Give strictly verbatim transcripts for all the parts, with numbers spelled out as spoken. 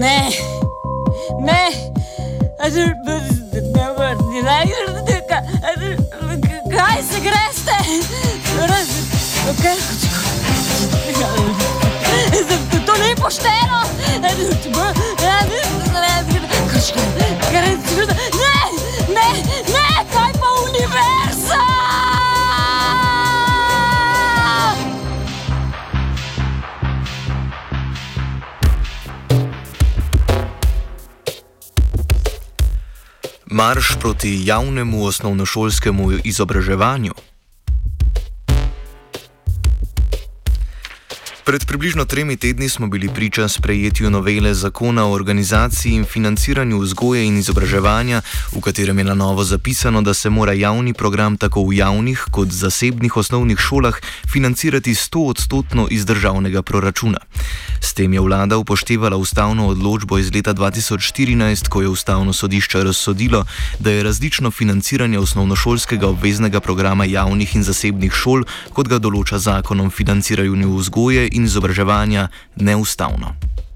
Ne, ne, kaj se greste? To ni pošteno. Ne, ne, ne, kaj pa univerza? Marš proti javnemu osnovnošolskemu izobraževanju. Pred približno tremi tedni smo bili priča sprejetju novele zakona o organizaciji in financiranju vzgoje in izobraževanja, v katerem je na novo zapisano, da se mora javni program tako v javnih kot zasebnih osnovnih šolah financirati sto odstotno iz državnega proračuna. S tem je vlada upoštevala ustavno odločbo iz leta dva tisoč štirinajst, ko je ustavno sodišče razsodilo, da je različno financiranje osnovnošolskega obveznega programa javnih in zasebnih šol, kot ga določa zakon o financiranju vzgoje in izobraževanja, neustavno.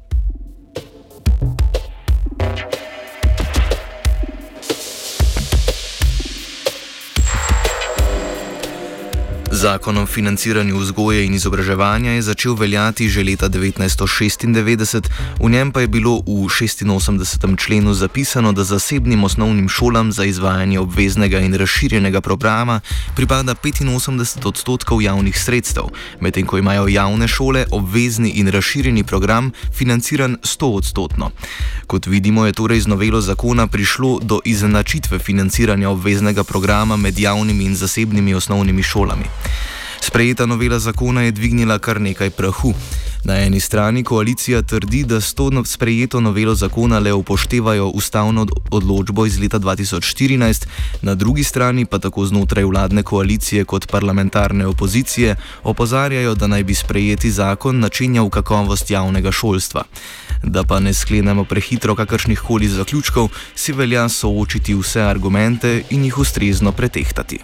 Zakon o financiranju vzgoje in izobraževanja je začel veljati že leta devetnajststo šestindevetdeset, v njem pa je bilo v šestinosemdesetem členu zapisano, da zasebnim osnovnim šolam za izvajanje obveznega in razširjenega programa pripada petinosemdeset odstotkov javnih sredstev, medtem ko imajo javne šole obvezni in razširjeni program financiran sto odstotno. Kot vidimo, je torej z novelo zakona prišlo do izenačitve financiranja obveznega programa med javnimi in zasebnimi osnovnimi šolami. Sprejeta novela zakona je dvignila kar nekaj prahu. Na eni strani koalicija trdi, da s to sprejeto novelo zakona le upoštevajo ustavno odločbo iz leta dva tisoč štirinajst, na drugi strani pa tako znotraj vladne koalicije kot parlamentarne opozicije opozarjajo, da naj bi sprejeti zakon načenjal kakovost javnega šolstva. Da pa ne sklenemo prehitro kakršnih koli zaključkov, si velja soočiti vse argumente in jih ustrezno pretehtati.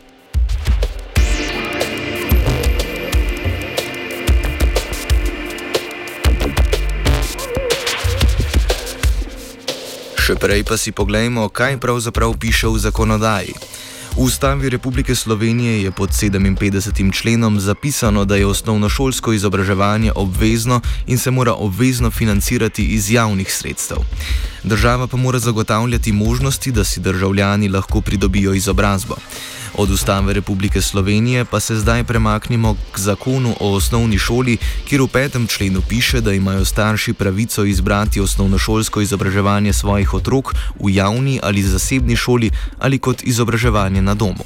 Še prej pa si poglejmo, kaj pravzaprav piše v zakonodaji. V Ustavi Republike Slovenije je pod sedeminpetdesetim členom zapisano, da je osnovnošolsko izobraževanje obvezno in se mora obvezno financirati iz javnih sredstev. Država pa mora zagotavljati možnosti, da si državljani lahko pridobijo izobrazbo. Od Ustave Republike Slovenije pa se zdaj premaknimo k zakonu o osnovni šoli, kjer v petem členu piše, da imajo starši pravico izbrati osnovnošolsko izobraževanje svojih otrok v javni ali zasebni šoli ali kot izobraževanje na domu.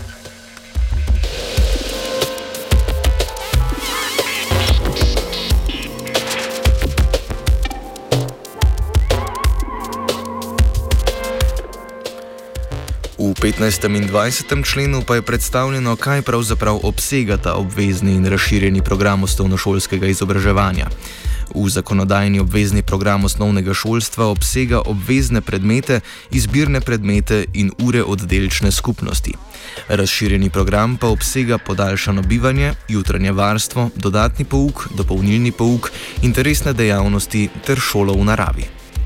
V petnajstem in dvajsetem členu pa je predstavljeno, kaj pravzaprav obsegata obvezni in razširjeni program osnovnošolskega izobraževanja. V zakonodajni obvezni program osnovnega šolstva obsega obvezne predmete, izbirne predmete in ure oddelčne skupnosti. Razširjeni program pa obsega podaljšano bivanje, jutranje varstvo, dodatni pouk, dopolnilni pouk, interesne dejavnosti ter šolo v naravi.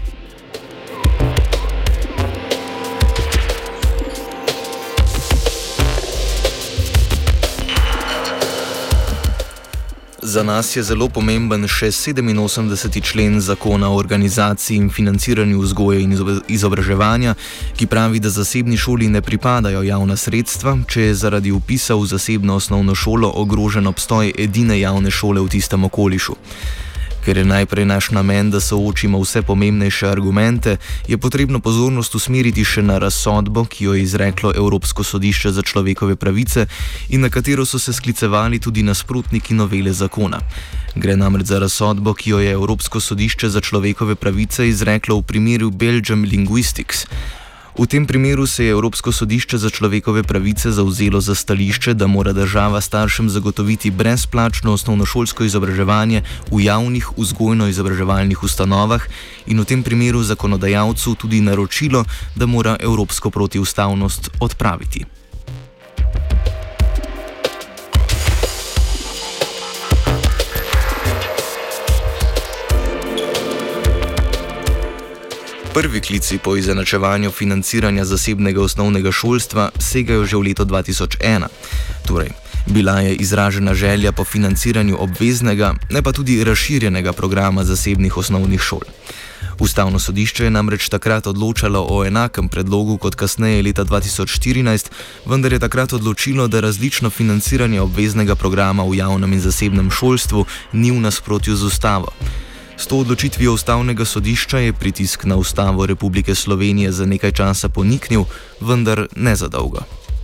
Za nas je zelo pomemben še sedeminosemdeseti člen zakona o organizaciji in financiranju vzgoje in izobraževanja, ki pravi, da zasebni šoli ne pripadajo javna sredstva, če je zaradi vpisa v zasebno osnovno šolo ogrožen obstoj edine javne šole v tistem okolišu. Ker je najprej naš namen, da soočimo vse pomembnejše argumente, je potrebno pozornost usmeriti še na razsodbo, ki jo je izreklo Evropsko sodišče za človekove pravice in na katero so se sklicevali tudi nasprotniki novele zakona. Gre namreč za razsodbo, ki jo je Evropsko sodišče za človekove pravice izreklo v primeru Belgium Linguistics. V tem primeru se je Evropsko sodišče za človekove pravice zavzelo za stališče, da mora država staršem zagotoviti brezplačno osnovnošolsko izobraževanje v javnih vzgojno-izobraževalnih ustanovah in v tem primeru zakonodajalcu tudi naročilo, da mora evropsko protiustavnost odpraviti. Prvi klici po izenačevanju financiranja zasebnega osnovnega šolstva segajo že v leto dva tisoč ena. Torej, bila je izražena želja po financiranju obveznega, ne pa tudi razširjenega programa zasebnih osnovnih šol. Ustavno sodišče je namreč takrat odločalo o enakem predlogu kot kasneje leta dva tisoč štirinajst, vendar je takrat odločilo, da različno financiranje obveznega programa v javnem in zasebnem šolstvu ni v nasprotju z ustavo. S to odločitvijo Ustavnega sodišča je pritisk na Ustavo Republike Slovenije za nekaj časa poniknil, vendar ne za dolgo.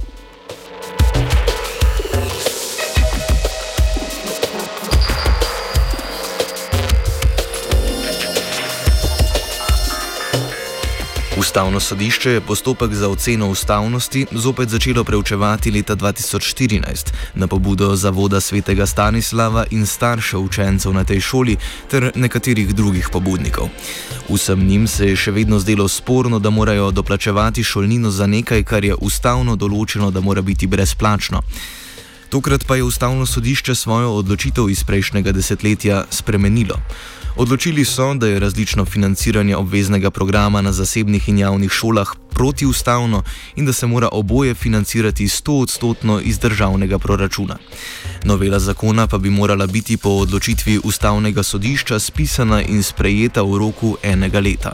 Ustavno sodišče je postopek za oceno ustavnosti zopet začelo preučevati leta dva tisoč štirinajst na pobudo Zavoda svetega Stanislava in staršev učencev na tej šoli ter nekaterih drugih pobudnikov. Vsem njim se je še vedno zdelo sporno, da morajo doplačevati šolnino za nekaj, kar je ustavno določeno, da mora biti brezplačno. Tokrat pa je Ustavno sodišče svojo odločitev iz prejšnjega desetletja spremenilo. Odločili so, da je različno financiranje obveznega programa na zasebnih in javnih šolah protiustavno in da se mora oboje financirati stoodstotno iz državnega proračuna. Novela zakona pa bi morala biti po odločitvi Ustavnega sodišča spisana in sprejeta v roku enega leta.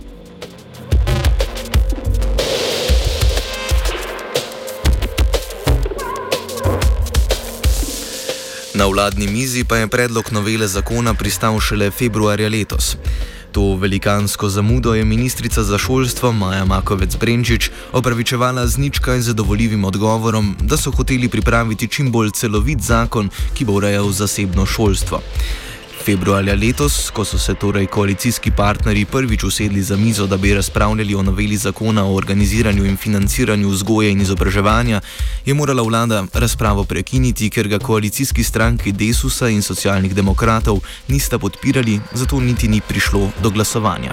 Na vladni mizi pa je predlog novele zakona pristal šele februarja letos. To velikansko zamudo je ministrica za šolstvo Maja Makovec Brenčič opravičevala z nič kaj zadovoljivim odgovorom, da so hoteli pripraviti čim bolj celovit zakon, ki bo urejal zasebno šolstvo. Februarja letos, ko so se torej koalicijski partnerji prvič usedli za mizo, da bi razpravljali o noveli zakona o organiziranju in financiranju vzgoje in izobraževanja, je morala vlada razpravo prekiniti, ker ga koalicijski stranki Desusa in Socialnih demokratov nista podpirali, zato niti ni prišlo do glasovanja.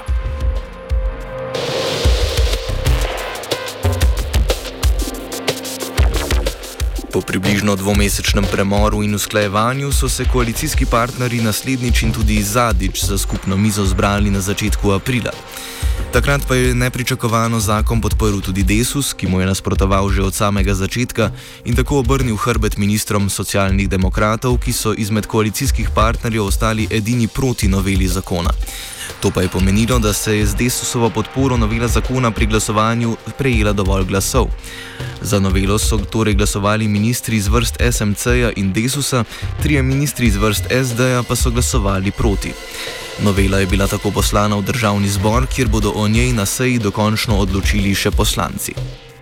Po približno dvomesečnem premoru in usklajevanju so se koalicijski partnerji naslednjič in tudi zadnjič za skupno mizo zbrali na začetku aprila. Takrat pa je nepričakovano zakon podprl tudi Desus, ki mu je nasprotoval že od samega začetka in tako obrnil hrbet ministrom Socialnih demokratov, ki so izmed koalicijskih partnerjev ostali edini proti noveli zakona. To pa je pomenilo, da se je z Desusovo podporo novela zakona pri glasovanju prejela dovolj glasov. Za novelo so torej glasovali ministri iz vrst S M C-ja in Desusa, trije ministri iz vrst S D-ja pa so glasovali proti. Novela je bila tako poslana v državni zbor, kjer bodo o njej na seji dokončno odločili še poslanci.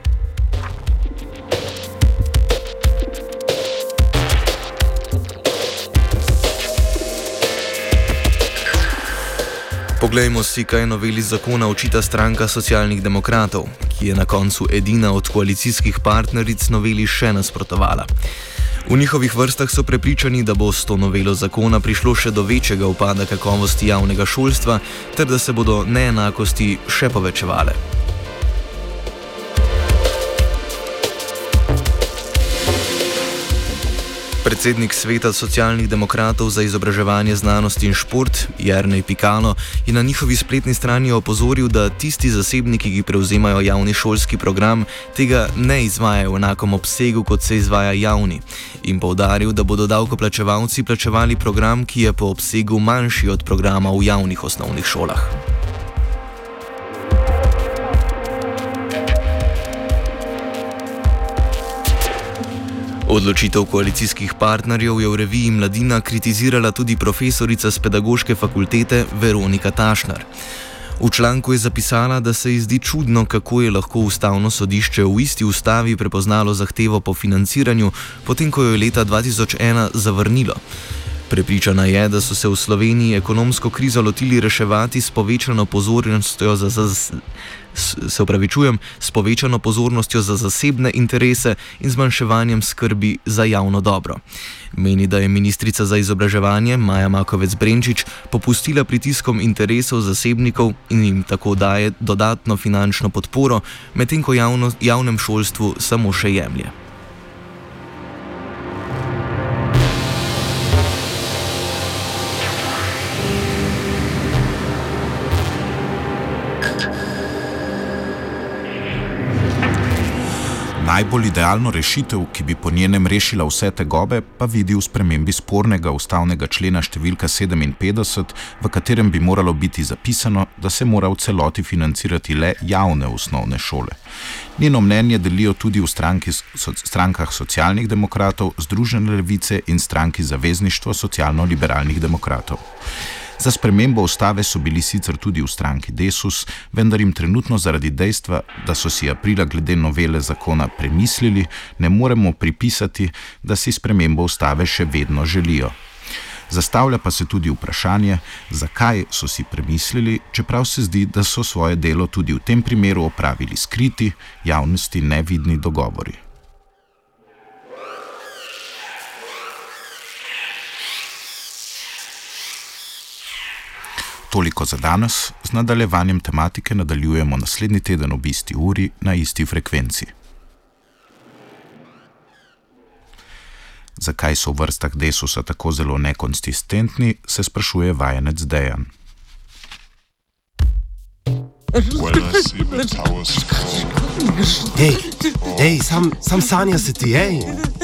Poglejmo si, kaj noveli zakona očita stranka Socialnih demokratov, ki je na koncu edina od koalicijskih partneric noveli še nasprotovala. V njihovih vrstah so prepričani, da bo s to novelo zakona prišlo še do večjega upada kakovosti javnega šolstva, ter da se bodo neenakosti še povečevale. Predsednik Sveta Socialnih demokratov za izobraževanje, znanost in šport, Jernej Pikalo, je na njihovi spletni strani opozoril, da tisti zasebniki, ki prevzemajo javni šolski program, tega ne izvajajo v enakem obsegu, kot se izvaja javni, in poudaril, da bodo davkoplačevalci plačevali program, ki je po obsegu manjši od programa v javnih osnovnih šolah. Odločitev koalicijskih partnerjev je v reviji Mladina kritizirala tudi profesorica s pedagoške fakultete Veronika Tašner. V članku je zapisala, da se ji zdi čudno, kako je lahko Ustavno sodišče v isti ustavi prepoznalo zahtevo po financiranju, potem ko jo je leta dva tisoč ena zavrnilo. Prepričana je, da so se v Sloveniji ekonomsko krizo lotili reševati s povečano pozornostjo za, za, se opravičujem, s povečano pozornostjo za zasebne interese in zmanjševanjem skrbi za javno dobro. Meni, da je ministrica za izobraževanje Maja Makovec Brenčič popustila pritiskom interesov zasebnikov in jim tako daje dodatno finančno podporo, medtem ko javno, javnem šolstvu samo še jemlje. Najbolj idealno rešitev, ki bi po njenem rešila vse tegobe, pa vidi v spremembi spornega ustavnega člena številka sedeminpetdeset, v katerem bi moralo biti zapisano, da se mora v celoti financirati le javne osnovne šole. Njeno mnenje delijo tudi v stranki, so, strankah socialnih demokratov, Združene levice in stranki Zavezništvo socialno-liberalnih demokratov. Za spremembo ustave so bili sicer tudi v stranki Desus, vendar jim trenutno zaradi dejstva, da so si aprila glede novele zakona premislili, ne moremo pripisati, da si spremembo ustave še vedno želijo. Zastavlja pa se tudi vprašanje, zakaj so si premislili, čeprav se zdi, da so svoje delo tudi v tem primeru opravili skriti, javnosti nevidni dogovori. Toliko za danes, z nadaljevanjem tematike nadaljujemo naslednji teden ob isti uri na isti frekvenci. Zakaj so v vrstah Desusa tako zelo nekonsistentni, se sprašuje vajenec Dejan. Hej, hej, sam, sam sanja se ti, hej!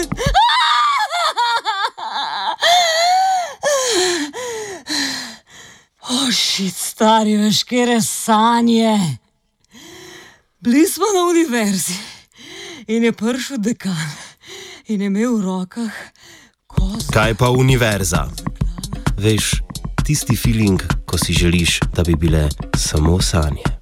O, šit, stari, veš, kere sanje. Bili smo na univerzi in je prišel dekan in je imel v rokah kozo. Kaj pa univerza? Veš, tisti feeling, ko si želiš, da bi bile samo sanje.